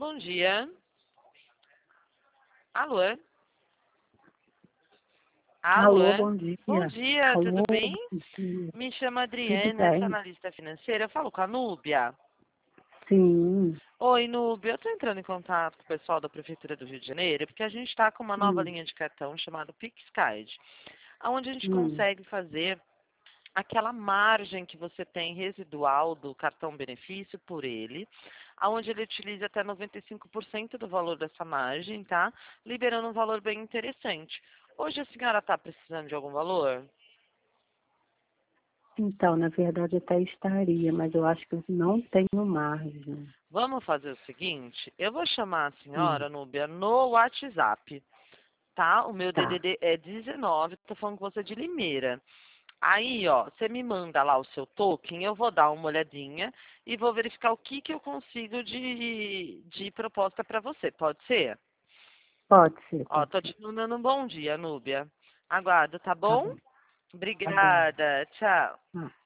Bom dia. Alô? Alô, Alô? bom dia. Bom dia, tudo Alô, bem? bom dia. Me chamo Tudo Adriana, sou bem? analista financeira. Eu falo com a Núbia. Sim. Oi, Núbia. Eu estou entrando em contato com o pessoal da Prefeitura do Rio de Janeiro porque a gente está com uma nova Hum, linha de cartão chamada PixCard, onde a gente hum. consegue fazer aquela margem que você tem residual do cartão benefício por ele, onde ele utiliza até 95% do valor dessa margem, tá? Liberando um valor bem interessante. Hoje a senhora está precisando de algum valor? Então, na verdade, até estaria, mas eu acho que eu não tenho margem. Vamos fazer o seguinte, eu vou chamar a Hum, senhora, Núbia, no WhatsApp, tá? O meu tá, DDD é 19, tô falando com você de Limeira. Aí, ó, você me manda lá o seu token, eu vou dar uma olhadinha e vou verificar o que eu consigo de proposta para você. Pode ser? pode ser, Ó, pode tô ser. te mandando um bom dia, Núbia. Aguardo, tá Tá bom? bom, aguardo. Obrigada. Tchau. Ah.